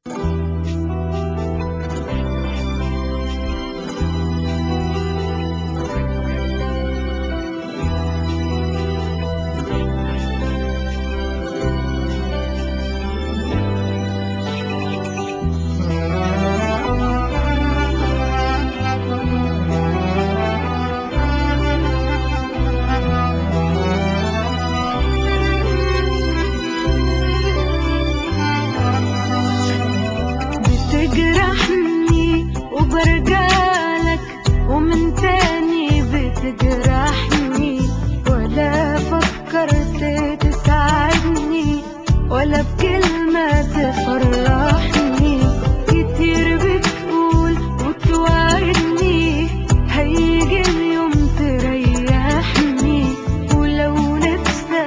بتجرحني وبرجعلك ومن تاني بتجرحني، ولا فكرت تساعدني ولا بكلمة تفرحني. كتير بتقول وتوعدني هيجي اليوم تريحني، ولو نفسك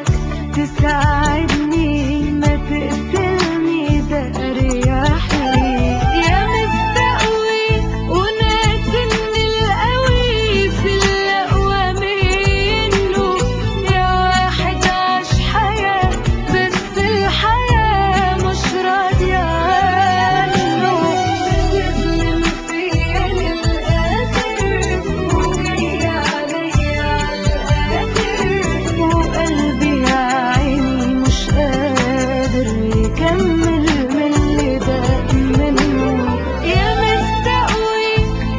تساعدني ما تقتلني ده أريح لي. يا مستقوي وناسني القوي في الأقوى منه، يا واحد عاش حياة بس الحياة مش راضية عنه. بتظلم فيا للآخر وجاي عليا عالآخر، وقلبي يا عيني مش قادر يكمل من اللي بقى منه. يا مستقوي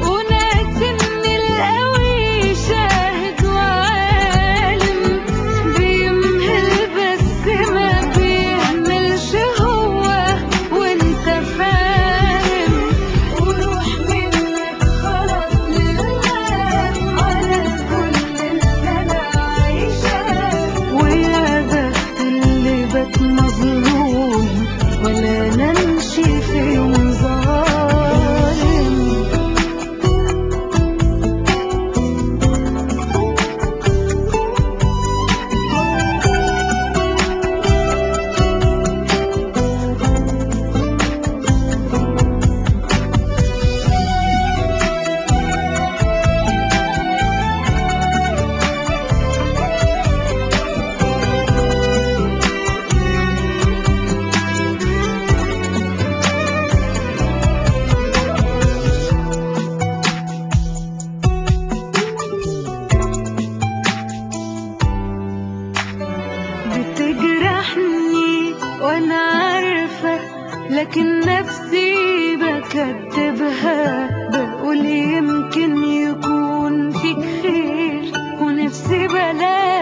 وناسني القوي، شاهد وعالم بيمهل بس ما بيهملش هو، وانت فاهم. وروح منك خلاص لله على كل اللي انا عايشاه، ويا بخت اللي بات مظلوم ولا نمشي في يوم ظالم. بتجرحني وانا عارفة، لكن نفسي بكدبها. بقول يمكن يكون فيك خير ونفسي بلاقي